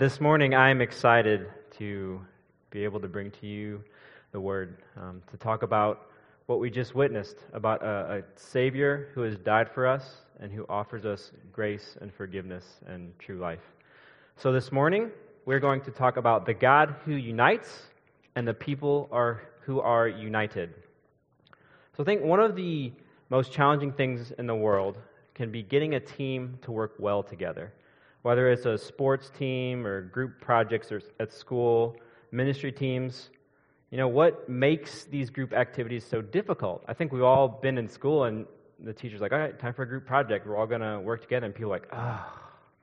This morning, I'm excited to be able to bring to you the Word, to talk about what we just witnessed, about a Savior who has died for us and who offers us grace and forgiveness and true life. So this morning, we're going to talk about the God who unites and the people who are united. So I think one of the most challenging things in the world can be getting a team to work well together. Whether it's a sports team or group projects or at school, ministry teams, what makes these group activities so difficult? I think we've all been in school and the teacher's like, all right, time for a group project. We're all going to work together. And people are like, oh,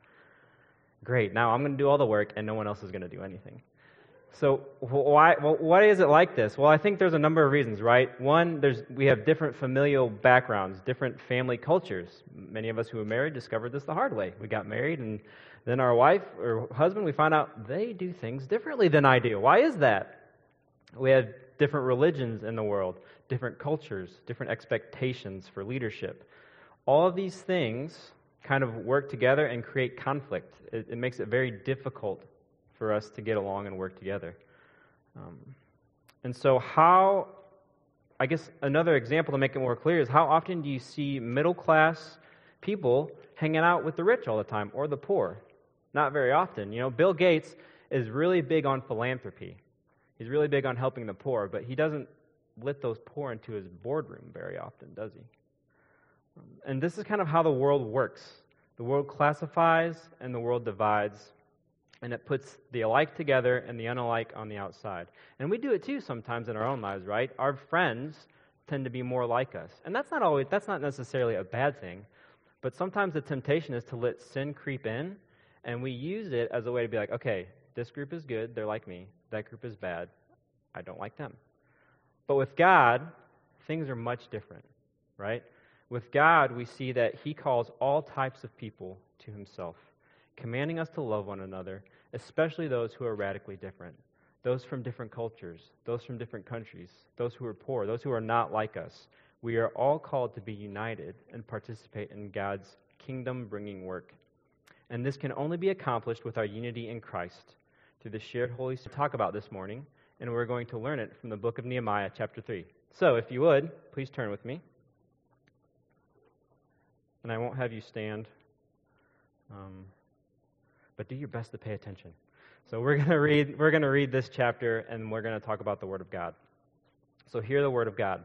great. Now I'm going to do all the work and no one else is going to do anything. So why is it like this? Well, I think there's a number of reasons, right? One, we have different familial backgrounds, different family cultures. Many of us who are married discovered this the hard way. We got married, and then our wife or husband, we find out they do things differently than I do. Why is that? We have different religions in the world, different cultures, different expectations for leadership. All of these things kind of work together and create conflict. It makes it very difficult for us to get along and work together. And so I guess another example to make it more clear is how often do you see middle-class people hanging out with the rich all the time or the poor? Not very often. Bill Gates is really big on philanthropy. He's really big on helping the poor, but he doesn't let those poor into his boardroom very often, does he? And this is kind of how the world works. The world classifies and the world divides, and it puts the alike together and the unalike on the outside. And we do it too sometimes in our own lives, right? Our friends tend to be more like us. And that's not necessarily a bad thing, but sometimes the temptation is to let sin creep in, and we use it as a way to be like, okay, this group is good, they're like me. That group is bad, I don't like them. But with God, things are much different, right? With God, we see that He calls all types of people to Himself, commanding us to love one another, especially those who are radically different, those from different cultures, those from different countries, those who are poor, those who are not like us. We are all called to be united and participate in God's kingdom-bringing work. And this can only be accomplished with our unity in Christ through the shared Holy Spirit. Talk about this morning, and we're going to learn it from the book of Nehemiah, chapter 3. So, if you would, please turn with me. And I won't have you stand. But do your best to pay attention. So we're going to read this chapter, and we're going to talk about the Word of God. So hear the Word of God.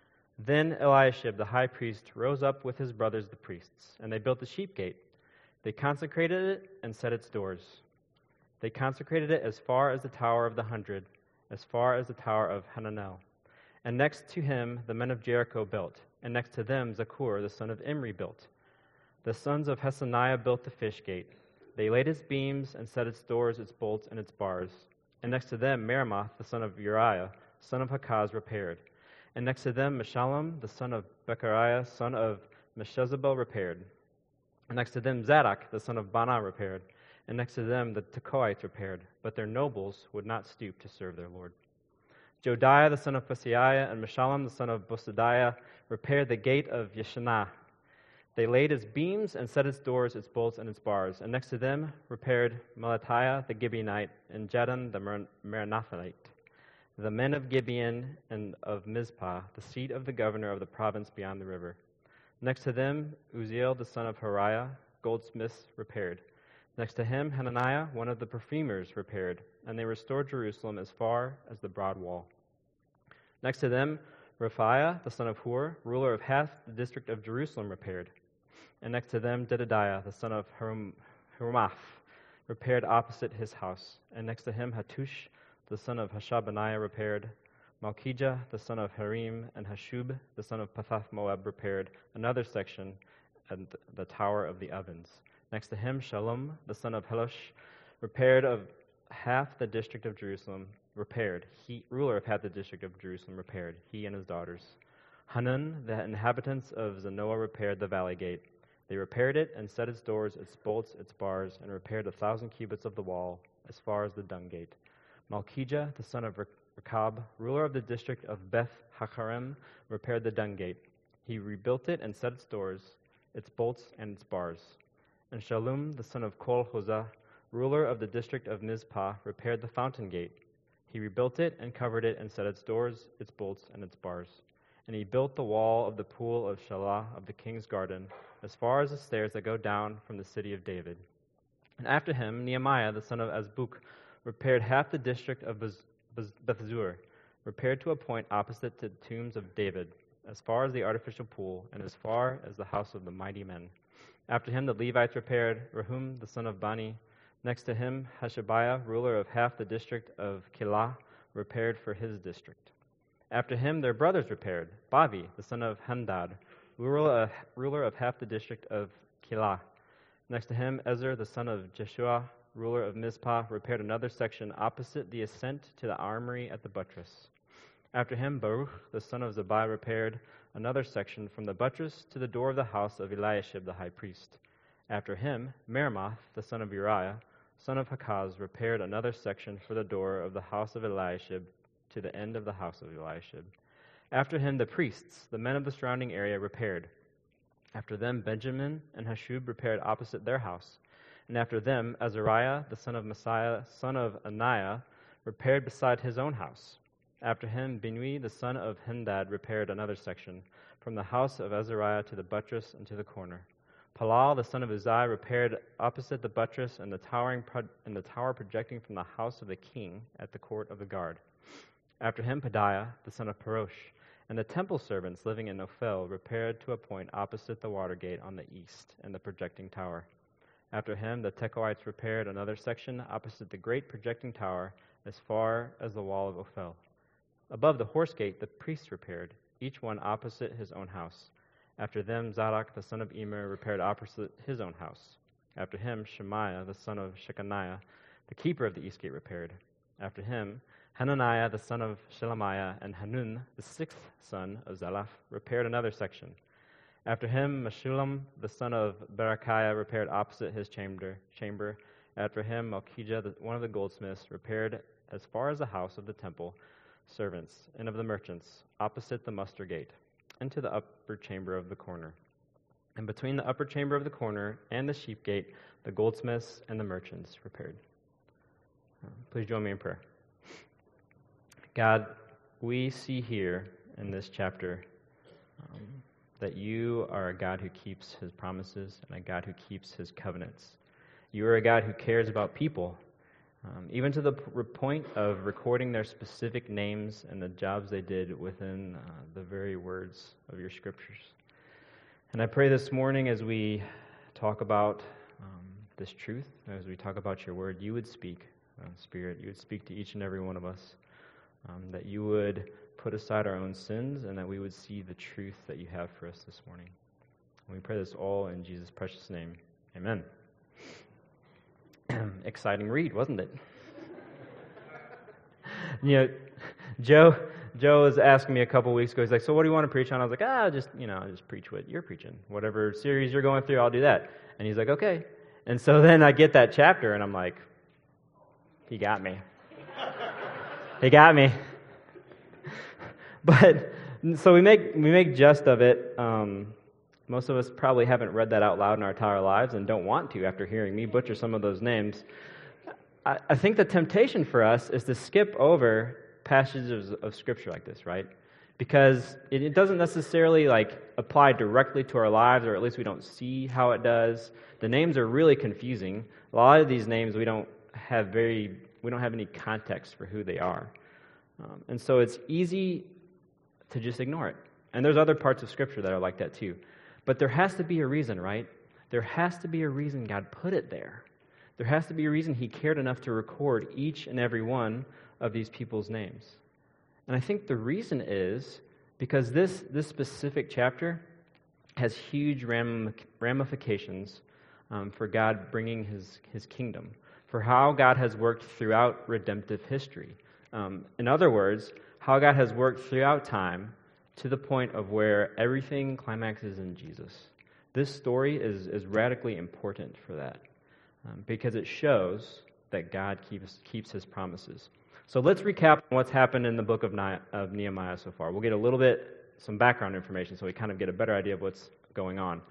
Then Eliashib, the high priest, rose up with his brothers the priests, and they built the sheep gate. They consecrated it and set its doors. They consecrated it as far as the Tower of the 100, as far as the Tower of Hananel. And next to him the men of Jericho built, and next to them Zakur, the son of Imri, built. The sons of Hesaniah built the fish gate. They laid its beams and set its doors, its bolts, and its bars. And next to them Meremoth, the son of Uriah, son of Hakaz, repaired. And next to them Meshullam, the son of Bechariah, son of Meshezabel, repaired. And next to them Zadok, the son of Bana, repaired. And next to them the Tekoites repaired. But their nobles would not stoop to serve their Lord. Jodiah, the son of Paseaiah, and Meshullam, the son of Bosadiah, repaired the gate of Yeshanah. They laid its beams and set its doors, its bolts, and its bars. And next to them repaired Melatiah the Gibeonite and Jadon the Meronothite, the men of Gibeon and of Mizpah, the seat of the governor of the province beyond the river. Next to them Uzziel the son of Hariah, goldsmiths, repaired. Next to him Hananiah, one of the perfumers, repaired. And they restored Jerusalem as far as the broad wall. Next to them Raphiah, the son of Hur, ruler of half the district of Jerusalem, repaired. And next to them Jedediah, the son of Harumaph, repaired opposite his house. And next to him Hattush, the son of Hashabaniah, repaired. Malchijah, the son of Harim, and Hashub, the son of Pathath Moab, repaired another section at the Tower of the Ovens. Next to him Shallum, the son of Helosh, repaired of half the district of Jerusalem, repaired. Ruler of half the district of Jerusalem, repaired, he and his daughters. Hanun, the inhabitants of Zanoah, repaired the valley gate. They repaired it and set its doors, its bolts, its bars, and repaired 1,000 cubits of the wall as far as the dung gate. Malchijah, the son of Rechab, ruler of the district of Beth Hacherem, repaired the dung gate. He rebuilt it and set its doors, its bolts, and its bars. And Shallum, the son of Kol-Hozah, ruler of the district of Mizpah, repaired the fountain gate. He rebuilt it and covered it and set its doors, its bolts, and its bars. And he built the wall of the pool of Shelah of the king's garden, as far as the stairs that go down from the city of David. And after him, Nehemiah, the son of Azbuk, repaired half the district of Bethzur, repaired to a point opposite to the tombs of David, as far as the artificial pool, and as far as the house of the mighty men. After him, the Levites repaired Rehum, the son of Bani. Next to him, Hashabiah, ruler of half the district of Keilah, repaired for his district. After him, their brothers repaired Bavi, the son of Hamdad, ruler of half the district of Keilah. Next to him, Ezer, the son of Jeshua, ruler of Mizpah, repaired another section opposite the ascent to the armory at the buttress. After him, Baruch, the son of Zabai, repaired another section from the buttress to the door of the house of Eliashib the high priest. After him, Meremoth, the son of Uriah, son of Hakaz, repaired another section for the door of the house of Eliashib to the end of the house of Eliashib. After him, the priests, the men of the surrounding area, repaired. After them, Benjamin and Hashub repaired opposite their house. And after them, Azariah, the son of Messiah, son of Anaiah, repaired beside his own house. After him, Binui, the son of Hendad, repaired another section, from the house of Azariah to the buttress and to the corner. Palal, the son of Uzai, repaired opposite the buttress and the tower projecting from the house of the king at the court of the guard. After him, Pedaiah, the son of Parosh, and the temple servants living in Ophel repaired to a point opposite the water gate on the east and the projecting tower. After him, the Tekoites repaired another section opposite the great projecting tower as far as the wall of Ophel. Above the horse gate, the priests repaired, each one opposite his own house. After them, Zadok, the son of Emer, repaired opposite his own house. After him, Shemaiah, the son of Shechaniah, the keeper of the east gate, repaired. After him, Hananiah, the son of Shelemiah, and Hanun, the sixth son of Zalaph, repaired another section. After him, Meshullam, the son of Berechiah, repaired opposite his chamber. After him, Malchijah, one of the goldsmiths, repaired as far as the house of the temple servants and of the merchants, opposite the muster gate, into the upper chamber of the corner. And between the upper chamber of the corner and the sheep gate, the goldsmiths and the merchants repaired. Please join me in prayer. God, we see here in this chapter that you are a God who keeps his promises and a God who keeps his covenants. You are a God who cares about people, even to the point of recording their specific names and the jobs they did within the very words of your scriptures. And I pray this morning as we talk about this truth, as we talk about your word, you would speak, Spirit, you would speak to each and every one of us, that you would put aside our own sins and that we would see the truth that you have for us this morning. And we pray this all in Jesus' precious name. Amen. Exciting read, wasn't it? Joe was asking me a couple weeks ago, he's like, so what do you want to preach on? I was like, just preach what you're preaching. Whatever series you're going through, I'll do that. And he's like, okay. And so then I get that chapter and I'm like, he got me. He got me. But so we make jest of it. Most of us probably haven't read that out loud in our entire lives and don't want to after hearing me butcher some of those names. I think the temptation for us is to skip over passages of Scripture like this, right? Because it doesn't necessarily apply directly to our lives, or at least we don't see how it does. The names are really confusing. A lot of these names we don't have any context for who they are. And so it's easy to just ignore it. And there's other parts of Scripture that are like that too. But there has to be a reason, right? There has to be a reason God put it there. There has to be a reason he cared enough to record each and every one of these people's names. And I think the reason is because this specific chapter has huge ramifications for God bringing his kingdom, for how God has worked throughout redemptive history. In other words, how God has worked throughout time to the point of where everything climaxes in Jesus. This story is radically important for that because it shows that God keeps his promises. So let's recap what's happened in the book of Nehemiah so far. We'll get some background information so we kind of get a better idea of what's going on.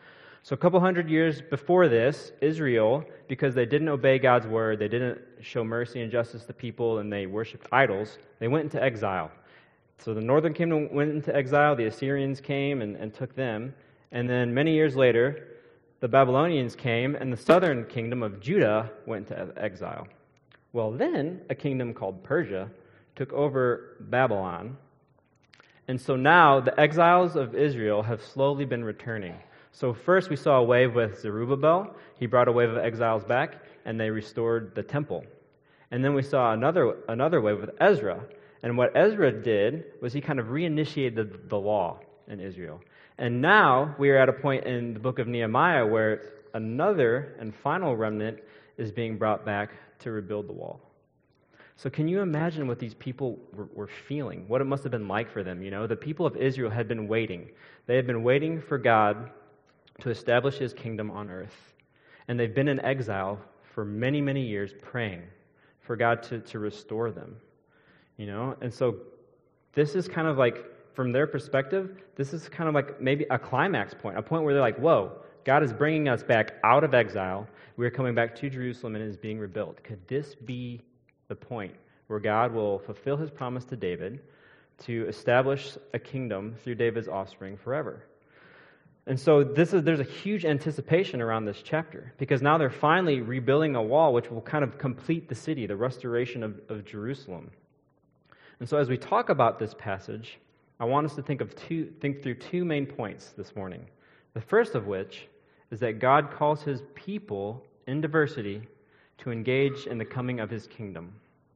So a couple hundred years before this, Israel, because they didn't obey God's word, they didn't show mercy and justice to people, and they worshipped idols, they went into exile. So the northern kingdom went into exile, the Assyrians came and took them, and then many years later, the Babylonians came, and the southern kingdom of Judah went into exile. Well, then a kingdom called Persia took over Babylon, and so now the exiles of Israel have slowly been returning. So first we saw a wave with Zerubbabel. He brought a wave of exiles back, and they restored the temple. And then we saw another wave with Ezra. And what Ezra did was he kind of reinitiated the law in Israel. And now we are at a point in the book of Nehemiah where another and final remnant is being brought back to rebuild the wall. So can you imagine what these people were feeling, what it must have been like for them? You know, the people of Israel had been waiting. They had been waiting for God to establish his kingdom on earth. And they've been in exile for many, many years praying for God to restore them. You know, and so this is kind of like, from their perspective, this is kind of like maybe a climax point, a point where they're like, whoa, God is bringing us back out of exile. We're coming back to Jerusalem and it is being rebuilt. Could this be the point where God will fulfill his promise to David to establish a kingdom through David's offspring forever? And so there's a huge anticipation around this chapter, because now they're finally rebuilding a wall which will kind of complete the city, the restoration of Jerusalem. And so as we talk about this passage, I want us to think through two main points this morning. The first of which is that God calls his people in diversity to engage in the coming of his kingdom.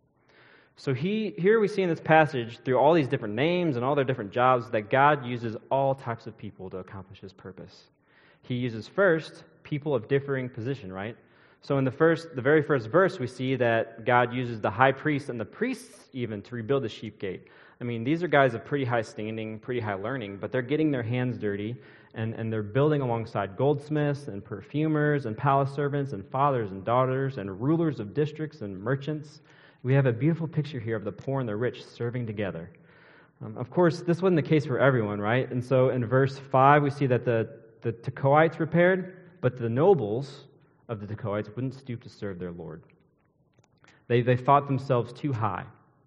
So here we see in this passage, through all these different names and all their different jobs, that God uses all types of people to accomplish his purpose. He uses first people of differing position, right? So in the very first verse, we see that God uses the high priest and the priests even to rebuild the sheep gate. I mean, these are guys of pretty high standing, pretty high learning, but they're getting their hands dirty, and they're building alongside goldsmiths and perfumers and palace servants and fathers and daughters and rulers of districts and merchants. We have a beautiful picture here of the poor and the rich serving together. Of course, this wasn't the case for everyone, right? And so in verse 5, we see that the Tekoites repaired, but the nobles of the Tekoites wouldn't stoop to serve their Lord. They thought themselves too high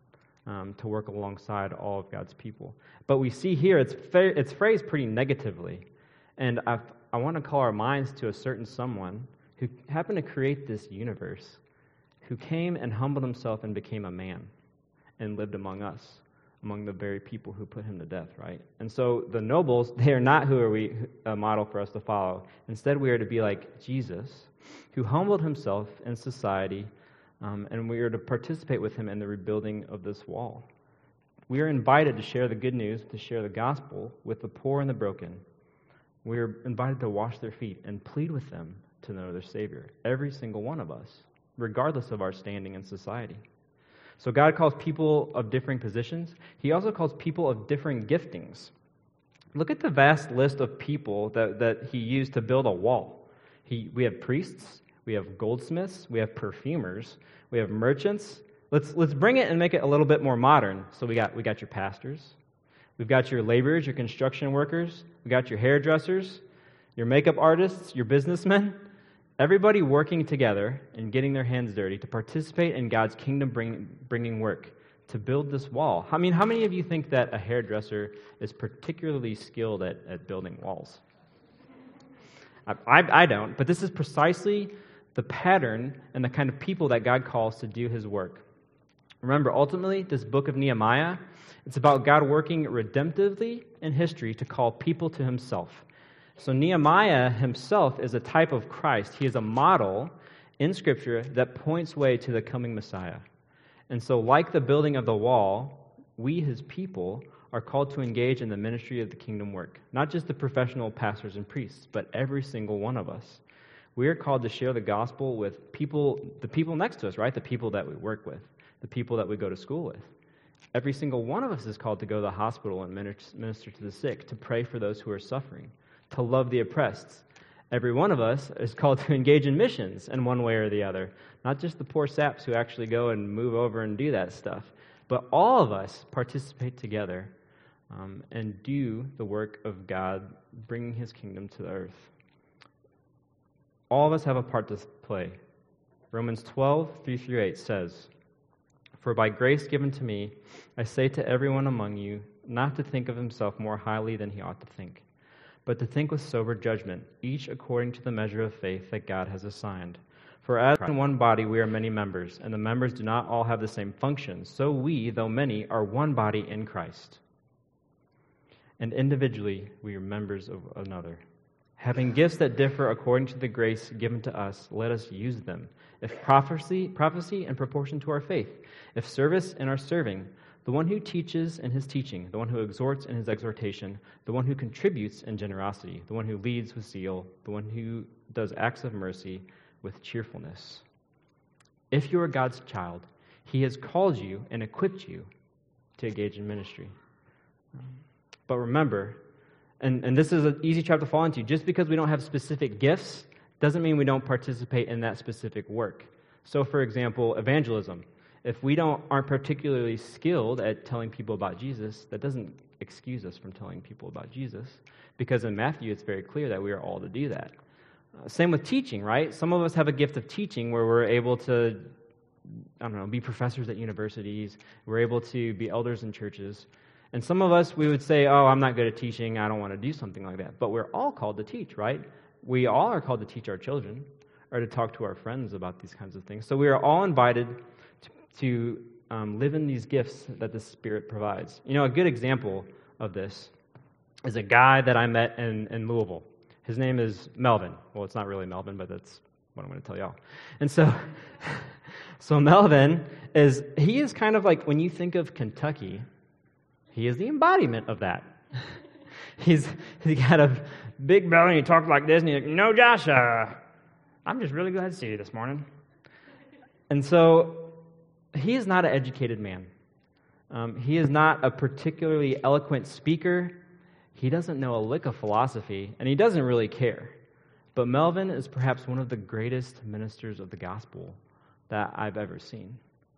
to work alongside all of God's people. But we see here it's phrased pretty negatively. And I want to call our minds to a certain someone who happened to create this universe, who came and humbled himself and became a man and lived among us, among the very people who put him to death, right? And so the nobles, they are not a model for us to follow. Instead, we are to be like Jesus, who humbled himself in society, and we are to participate with him in the rebuilding of this wall. We are invited to share the good news, to share the gospel with the poor and the broken. We are invited to wash their feet and plead with them to know their Savior, every single one of us, regardless of our standing in society. So God calls people of differing positions. He also calls people of differing giftings. Look at the vast list of people that he used to build a wall. We have priests, we have goldsmiths, we have perfumers, we have merchants. Let's bring it and make it a little bit more modern. So we got your pastors, we've got your laborers, your construction workers, we got your hairdressers, your makeup artists, your businessmen. Everybody working together and getting their hands dirty to participate in God's kingdom bringing work to build this wall. I mean, how many of you think that a hairdresser is particularly skilled at building walls? I don't, but this is precisely the pattern and the kind of people that God calls to do his work. Remember, ultimately, this book of Nehemiah, it's about God working redemptively in history to call people to himself. So Nehemiah himself is a type of Christ. He is a model in Scripture that points way to the coming Messiah. And so like the building of the wall, we, his people, are called to engage in the ministry of the kingdom work. Not just the professional pastors and priests, but every single one of us. We are called to share the gospel with the people next to us, right? The people that we work with, the people that we go to school with. Every single one of us is called to go to the hospital and minister to the sick, to pray for those who are suffering, to love the oppressed. Every one of us is called to engage in missions in one way or the other. Not just the poor saps who actually go and move over and do that stuff, but all of us participate together and do the work of God, bringing his kingdom to the earth. all of us have a part to play. Romans 12:3-8 says, "For by grace given to me, I say to everyone among you, not to think of himself more highly than he ought to think, but to think with sober judgment, each according to the measure of faith that God has assigned. For as in one body we are many members, and the members do not all have the same function, so we, though many, are one body in Christ. And individually we are members of another. Having gifts that differ according to the grace given to us, let us use them. If prophecy in proportion to our faith. If service, in our serving. The one who teaches in his teaching. The one who exhorts in his exhortation. The one who contributes in generosity. The one who leads with zeal. The one who does acts of mercy with cheerfulness." If you are God's child, he has called you and equipped you to engage in ministry. But remember, and this is an easy trap to fall into, just because we don't have specific gifts doesn't mean we don't participate in that specific work. So, for example, evangelism. If we aren't particularly skilled at telling people about Jesus, that doesn't excuse us from telling people about Jesus, because in Matthew it's very clear that we are all to do that. Same with teaching, right? Some of us have a gift of teaching where we're able to, be professors at universities. We're able to be elders in churches. And some of us, we would say, "Oh, I'm not good at teaching. I don't want to do something like that." But we're all called to teach, right? We all are called to teach our children or to talk to our friends about these kinds of things. So we are all invited to live in these gifts that the Spirit provides. A good example of this is a guy that I met in Louisville. His name is Melvin. Well, it's not really Melvin, but that's what I'm going to tell y'all. And so Melvin he is kind of like, when you think of Kentucky, he is the embodiment of that. He's got a big belly, and he talks like this, and he's like, "No, Josh, I'm just really glad to see you this morning." And so he is not an educated man. He is not a particularly eloquent speaker. He doesn't know a lick of philosophy, and he doesn't really care. But Melvin is perhaps one of the greatest ministers of the gospel that I've ever seen.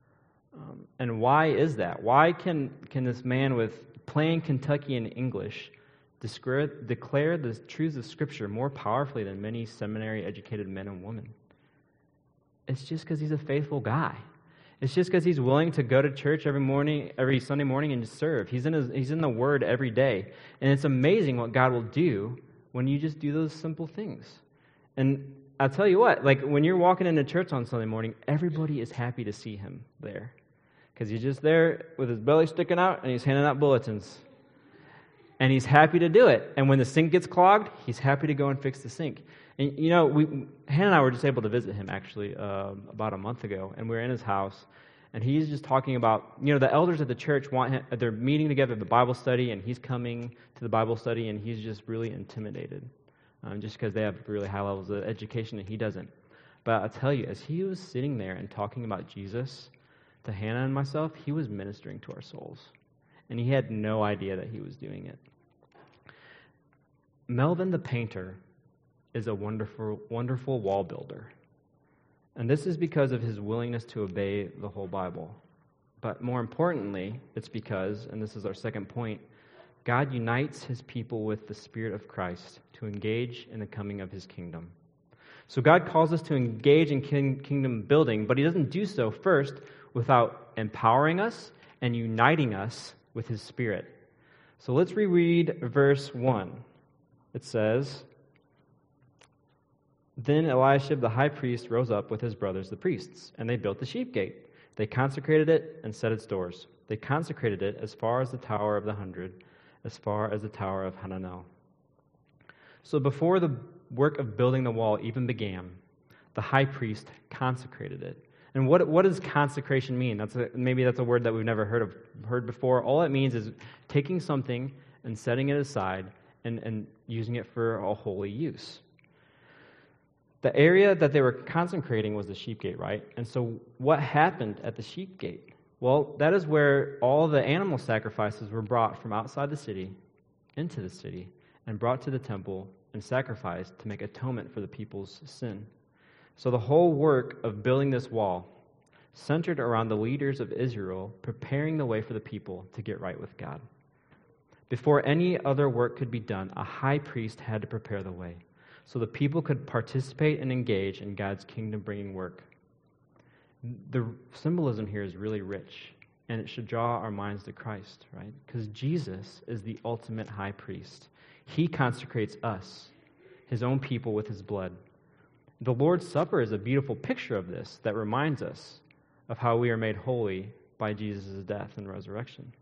And why is that? Why can this man with plain Kentuckian English declare the truths of Scripture more powerfully than many seminary-educated men and women? It's just because he's a faithful guy. It's just because he's willing to go to church every Sunday morning and just serve. He's in the Word every day. And it's amazing what God will do when you just do those simple things. And I'll tell you what, like when you're walking into church on Sunday morning, everybody is happy to see him there. Because he's just there with his belly sticking out and he's handing out bulletins. And he's happy to do it. And when the sink gets clogged, he's happy to go and fix the sink. And Hannah and I were just able to visit him actually about a month ago, and we were in his house, and he's just talking about, the elders of the church they're meeting together at the Bible study, and he's coming to the Bible study, and he's just really intimidated, just because they have really high levels of education and he doesn't. But I'll tell you, as he was sitting there and talking about Jesus to Hannah and myself, he was ministering to our souls, and he had no idea that he was doing it. Melvin the painter is a wonderful, wonderful wall builder. And this is because of his willingness to obey the whole Bible. But more importantly, it's because, and this is our second point, God unites his people with the Spirit of Christ to engage in the coming of his kingdom. So God calls us to engage in kingdom building, but he doesn't do so first without empowering us and uniting us with his Spirit. So let's reread verse 1. It says, "Then Eliashib the high priest rose up with his brothers the priests, and they built the sheep gate. They consecrated it and set its doors. They consecrated it as far as the Tower of the 100, as far as the Tower of Hananel." So before the work of building the wall even began, the high priest consecrated it. And what does consecration mean? Maybe that's a word that we've never heard before. All it means is taking something and setting it aside and using it for a holy use. The area that they were consecrating was the sheep gate, right? And so what happened at the sheep gate? Well, that is where all the animal sacrifices were brought from outside the city into the city and brought to the temple and sacrificed to make atonement for the people's sin. So the whole work of building this wall centered around the leaders of Israel preparing the way for the people to get right with God. Before any other work could be done, a high priest had to prepare the way. so the people could participate and engage in God's kingdom-bringing work. The symbolism here is really rich, and it should draw our minds to Christ, right? Because Jesus is the ultimate high priest. He consecrates us, his own people, with his blood. The Lord's Supper is a beautiful picture of this that reminds us of how we are made holy by Jesus' death and resurrection.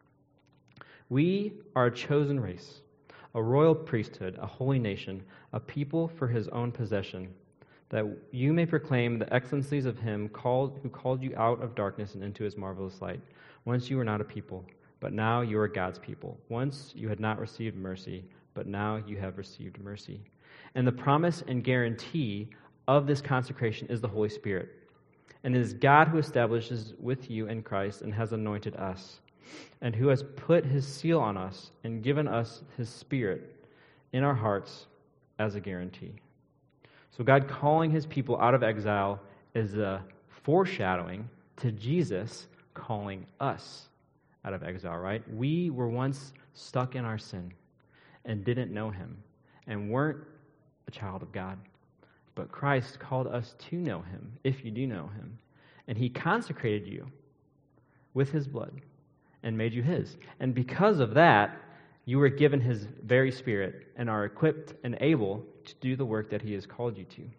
We are a chosen race, a royal priesthood, a holy nation, a people for his own possession, that you may proclaim the excellencies of him who called you out of darkness and into his marvelous light. Once you were not a people, but now you are God's people. Once you had not received mercy, but now you have received mercy. And the promise and guarantee of this consecration is the Holy Spirit. And it is God who establishes with you in Christ and has anointed us, and who has put his seal on us and given us his Spirit in our hearts as a guarantee. So God calling his people out of exile is a foreshadowing to Jesus calling us out of exile, right? We were once stuck in our sin and didn't know him and weren't a child of God. But Christ called us to know him, if you do know him. And he consecrated you with his blood and made you his. And because of that, you were given his very Spirit and are equipped and able to do the work that he has called you to.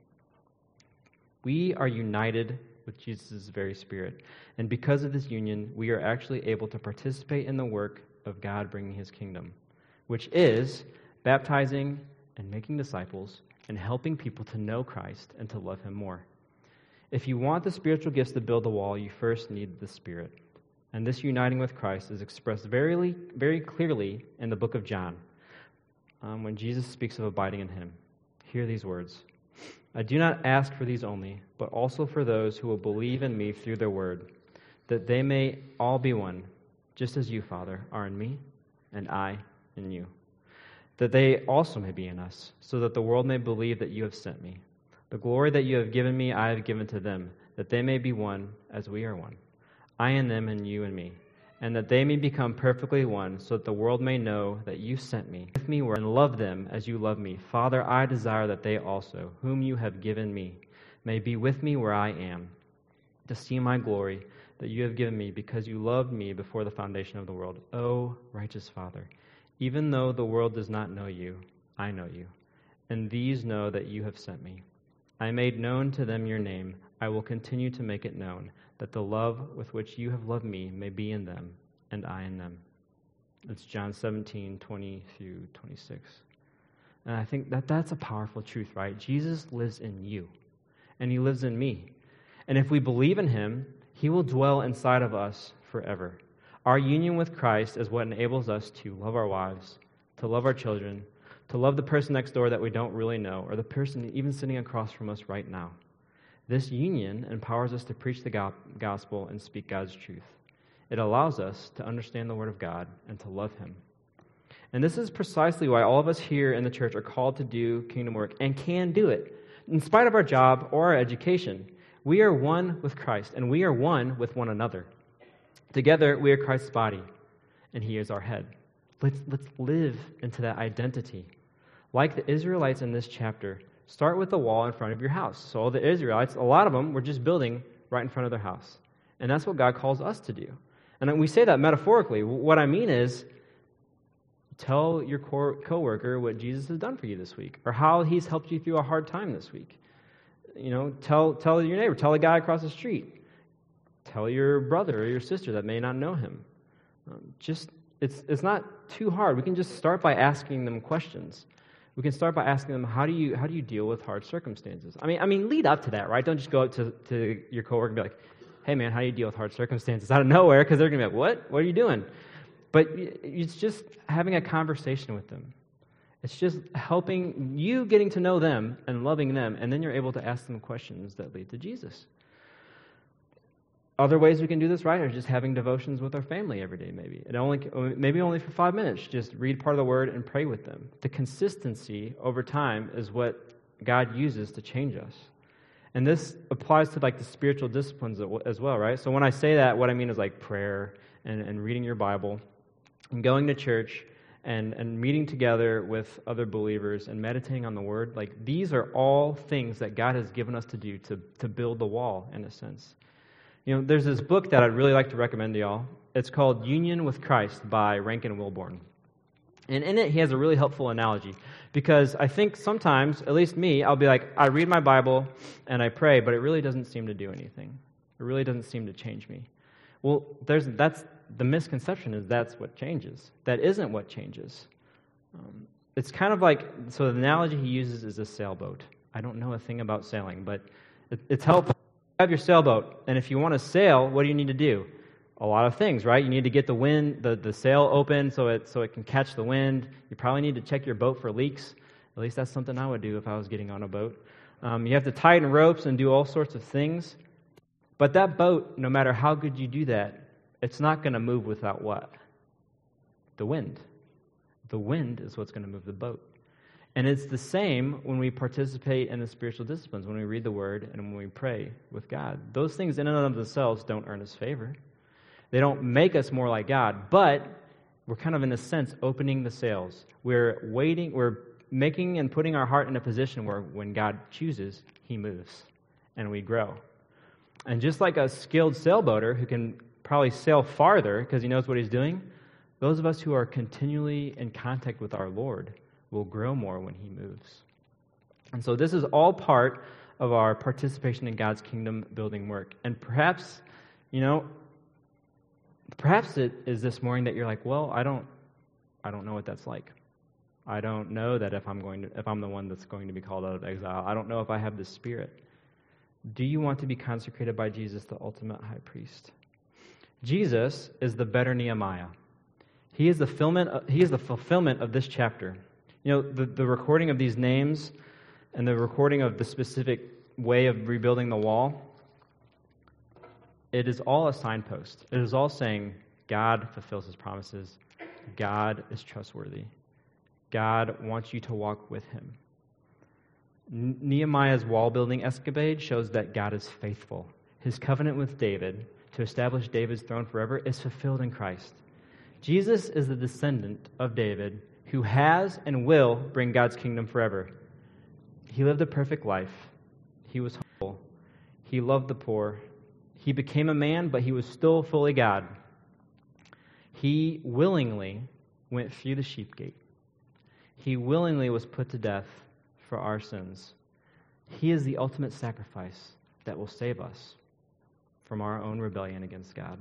We are united with Jesus' very Spirit. And because of this union, we are actually able to participate in the work of God bringing his kingdom, which is baptizing and making disciples and helping people to know Christ and to love him more. If you want the spiritual gifts to build the wall, you first need the Spirit. And this uniting with Christ is expressed very, very clearly in the book of John, when Jesus speaks of abiding in him. Hear these words. I do not ask for these only, but also for those who will believe in me through their word, that they may all be one, just as you, Father, are in me, and I in you. That they also may be in us, so that the world may believe that you have sent me. The glory that you have given me, I have given to them, that they may be one as we are one. I in them and you in me, and that they may become perfectly one, so that the world may know that you sent me with me and love them as you love me. Father, I desire that they also, whom you have given me, may be with me where I am, to see my glory that you have given me, because you loved me before the foundation of the world. O righteous Father, even though the world does not know you, I know you, and these know that you have sent me. I made known to them your name. I will continue to make it known, that the love with which you have loved me may be in them, and I in them. It's John 17:20 through 26. And I think that's a powerful truth, right? Jesus lives in you, and he lives in me. And if we believe in him, he will dwell inside of us forever. Our union with Christ is what enables us to love our wives, to love our children, to love the person next door that we don't really know, or the person even sitting across from us right now. This union empowers us to preach the gospel and speak God's truth. It allows us to understand the Word of God and to love him. And this is precisely why all of us here in the church are called to do kingdom work and can do it. In spite of our job or our education, we are one with Christ, and we are one with one another. Together, we are Christ's body, and he is our head. Let's live into that identity. Like the Israelites in this chapter, start with the wall in front of your house. So all the Israelites, a lot of them were just building right in front of their house. And that's what God calls us to do. And we say that metaphorically. What I mean is, tell your coworker what Jesus has done for you this week, or how he's helped you through a hard time this week. Tell your neighbor, tell a guy across the street. Tell your brother or your sister that may not know him. It's not too hard. We can just start by asking them questions. We can start by asking them, how do you deal with hard circumstances? I mean, lead up to that, right? Don't just go up to your coworker and be like, hey man, how do you deal with hard circumstances out of nowhere? Because they're going to be like, what are you doing? But it's just having a conversation with them. It's just helping you getting to know them and loving them, and then you're able to ask them questions that lead to Jesus. Other ways we can do this, right, are just having devotions with our family every day, maybe. Maybe only for 5 minutes. Just read part of the Word and pray with them. The consistency over time is what God uses to change us. And this applies to the spiritual disciplines as well, right? So when I say that, what I mean is prayer and reading your Bible and going to church and meeting together with other believers and meditating on the Word. Like, these are all things that God has given us to do to build the wall, in a sense. You know, there's this book that I'd really like to recommend to y'all. It's called Union with Christ by Rankin Wilbourn. And in it, he has a really helpful analogy, because I think sometimes, at least me, I'll be like, I read my Bible and I pray, but it really doesn't seem to do anything. It really doesn't seem to change me. Well, that's the misconception, is that's what changes. That isn't what changes. It's kind of like, so the analogy he uses is a sailboat. I don't know a thing about sailing, but it's helpful. You have your sailboat, and if you want to sail, what do you need to do? A lot of things, right? You need to get the wind, the sail open so it can catch the wind. You probably need to check your boat for leaks. At least that's something I would do if I was getting on a boat. You have to tighten ropes and do all sorts of things. But that boat, no matter how good you do that, it's not going to move without what? The wind. The wind is what's going to move the boat. And it's the same when we participate in the spiritual disciplines, when we read the Word and when we pray with God. Those things in and of themselves don't earn us favor. They don't make us more like God, but we're kind of, in a sense, opening the sails. We're making and putting our heart in a position where when God chooses, He moves, and we grow. And just like a skilled sailboater who can probably sail farther because he knows what he's doing, those of us who are continually in contact with our Lord will grow more when He moves. And so this is all part of our participation in God's kingdom building work. And perhaps it is this morning that you're like, well, I don't know what that's like. I don't know that if I'm the one that's going to be called out of exile. I don't know if I have the Spirit. Do you want to be consecrated by Jesus, the ultimate high priest? Jesus is the better Nehemiah. He is the fulfillment of this chapter. You know, the recording of these names and the recording of the specific way of rebuilding the wall, it is all a signpost. It is all saying God fulfills His promises. God is trustworthy. God wants you to walk with Him. Nehemiah's wall-building escapade shows that God is faithful. His covenant with David to establish David's throne forever is fulfilled in Christ. Jesus is the descendant of David who has and will bring God's kingdom forever. He lived a perfect life. He was humble. He loved the poor. He became a man, but He was still fully God. He willingly went through the sheep gate. He willingly was put to death for our sins. He is the ultimate sacrifice that will save us from our own rebellion against God.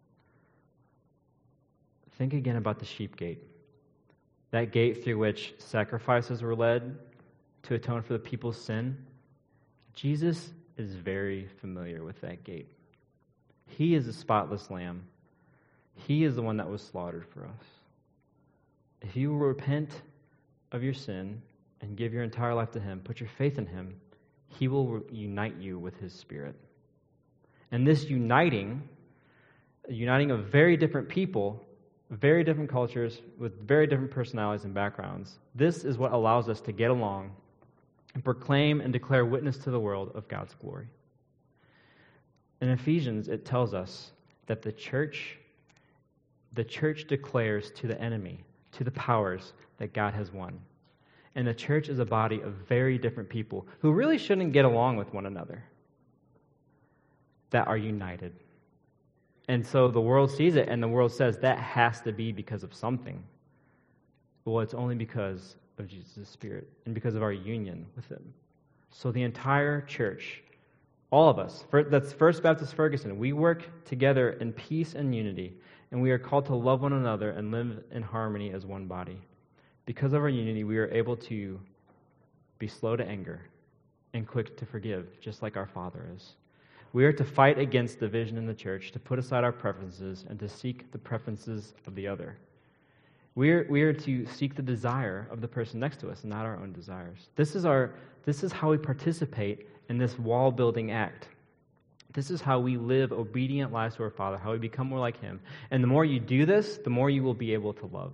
Think again about the sheep gate. That gate through which sacrifices were led to atone for the people's sin. Jesus is very familiar with that gate. He is the spotless lamb. He is the one that was slaughtered for us. If you will repent of your sin and give your entire life to Him, put your faith in Him, He will unite you with His Spirit. And this uniting of very different people, very different cultures, with very different personalities and backgrounds, this is what allows us to get along and proclaim and declare witness to the world of God's glory. In Ephesians, it tells us that the church declares to the enemy, to the powers, that God has won. And the church is a body of very different people who really shouldn't get along with one another, that are united. And so the world sees it, and the world says that has to be because of something. Well, it's only because of Jesus' Spirit and because of our union with Him. So the entire church, all of us, that's First Baptist Ferguson, we work together in peace and unity, and we are called to love one another and live in harmony as one body. Because of our unity, we are able to be slow to anger and quick to forgive, just like our Father is. We are to fight against division in the church, to put aside our preferences, and to seek the preferences of the other. We are to seek the desire of the person next to us, not our own desires. This is how we participate in this wall-building act. This is how we live obedient lives to our Father, how we become more like Him. And the more you do this, the more you will be able to love.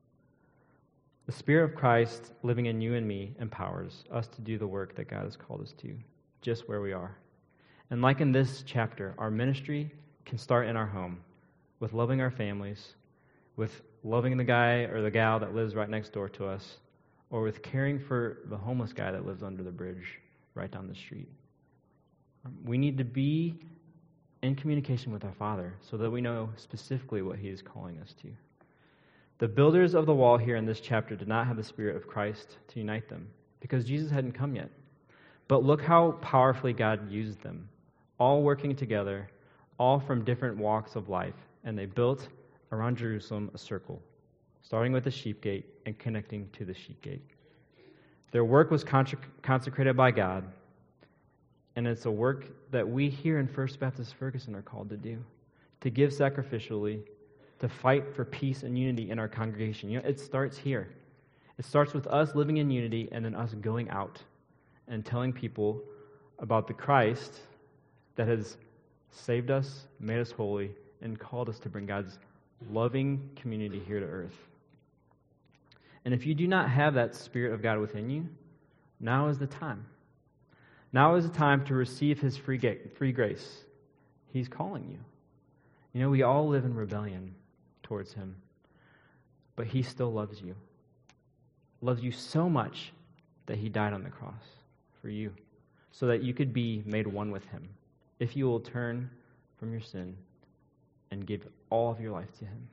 The Spirit of Christ living in you and me empowers us to do the work that God has called us to, just where we are. And like in this chapter, our ministry can start in our home, with loving our families, with loving the guy or the gal that lives right next door to us, or with caring for the homeless guy that lives under the bridge right down the street. We need to be in communication with our Father so that we know specifically what He is calling us to. The builders of the wall here in this chapter did not have the Spirit of Christ to unite them because Jesus hadn't come yet. But look how powerfully God used them, all working together, all from different walks of life, and they built around Jerusalem a circle, starting with the sheep gate and connecting to the sheep gate. Their work was consecrated by God, and it's a work that we here in First Baptist Ferguson are called to do, to give sacrificially, to fight for peace and unity in our congregation. It starts here. It starts with us living in unity and then us going out and telling people about the Christ that has saved us, made us holy, and called us to bring God's loving community here to earth. And if you do not have that Spirit of God within you, now is the time. Now is the time to receive His free grace. He's calling you. We all live in rebellion towards Him, but He still loves you. Loves you so much that He died on the cross for you, so that you could be made one with Him, if you will turn from your sin and give all of your life to Him.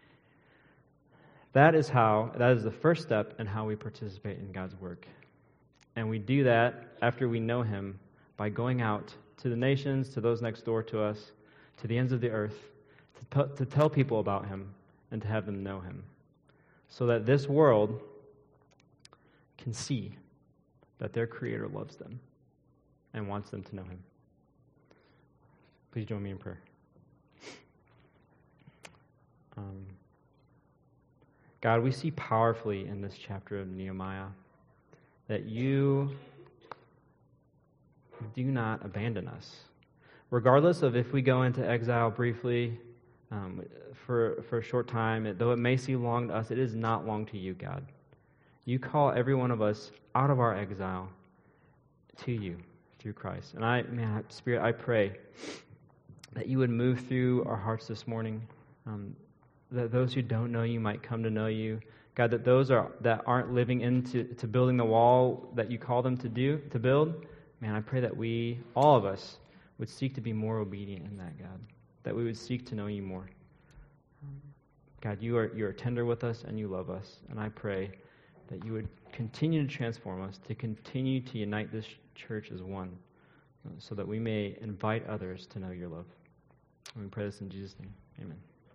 That is the first step in how we participate in God's work. And we do that after we know Him by going out to the nations, to those next door to us, to the ends of the earth, to tell people about Him and to have them know Him, so that this world can see that their Creator loves them and wants them to know Him. Please join me in prayer. God, we see powerfully in this chapter of Nehemiah that You do not abandon us. Regardless of if we go into exile briefly, for a short time, though it may seem long to us, it is not long to You, God. You call every one of us out of our exile to You through Christ. And Spirit, I pray that You would move through our hearts this morning, that those who don't know You might come to know You. God, that those that aren't living into building the wall that You call them to build, I pray that we, all of us, would seek to be more obedient in that, God. That we would seek to know You more. God, You are tender with us and You love us. And I pray that You would continue to transform us, to continue to unite this church as one, so that we may invite others to know Your love. And we pray this in Jesus' name. Amen.